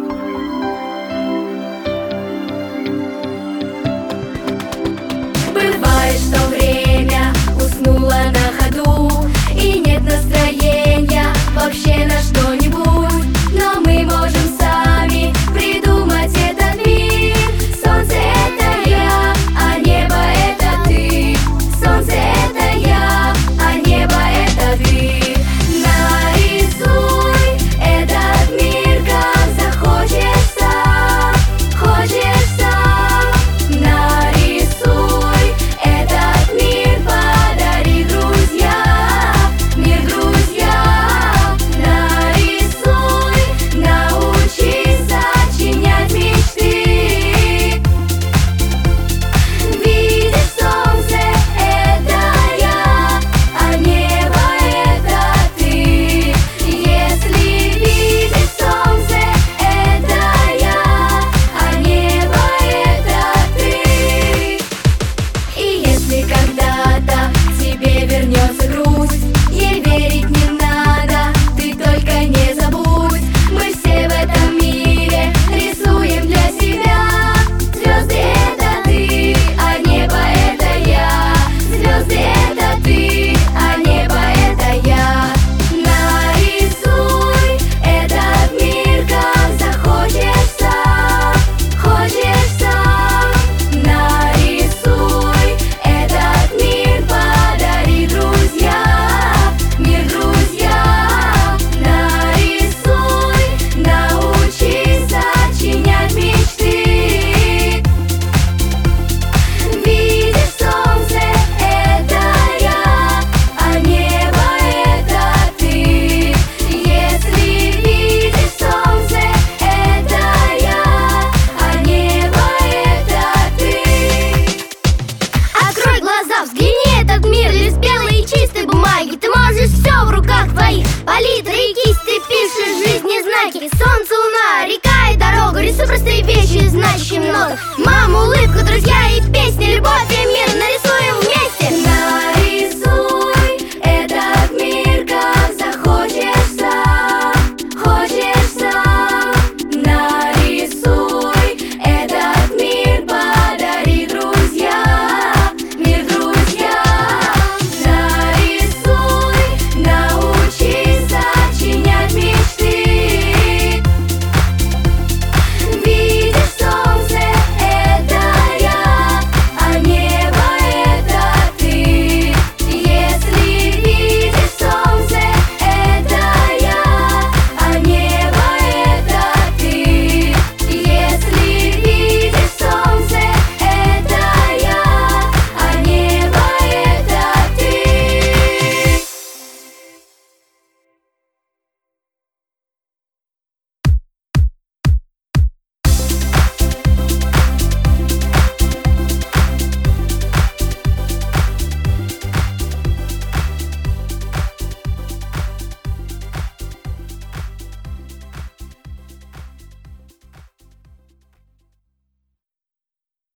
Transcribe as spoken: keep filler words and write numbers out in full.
Бывает, что время уснуло на ходу, и нет настроения вообще на что-нибудь, но мы можем сами придумать этот мир. Солнце — это я, а небо — это ты. Солнце — это я, а небо — это ты. Нарисуй этот мир, как захочется, хочется. Нарисуй этот мир, подари, друзья, мир, друзья. Нарисуй, научись сочинять мечты. Видишь, солнце — это я, а небо — это ты. Если видишь, солнце — это я, а небо — это ты. И если когда-то тебе вернется грусть, ей верить не надо, ты только не забудь. Мы все в этом мире рисуем для себя. Звезды — это ты, а небо — это я. Звезды — это ты, а небо — это я. Нарисуй этот мир, как захочется, хочется. Нарисуй этот мир, подари, друзья, мир, друзья. Нарисуй, научись сочинять мечты. Видишь, солнце — это я, а небо — это ты. Если видишь, солнце — это я, а небо — это ты. Открой глаза, взгляни, этот мир лист белой и чистой бумаги. Ты можешь все в руках твоих, палитра и кисть. Ты пишешь жизни знаки. Солнце, луна, река и дорога. Рисуй простые вещи, значащие много. Мама, улыбка, друзья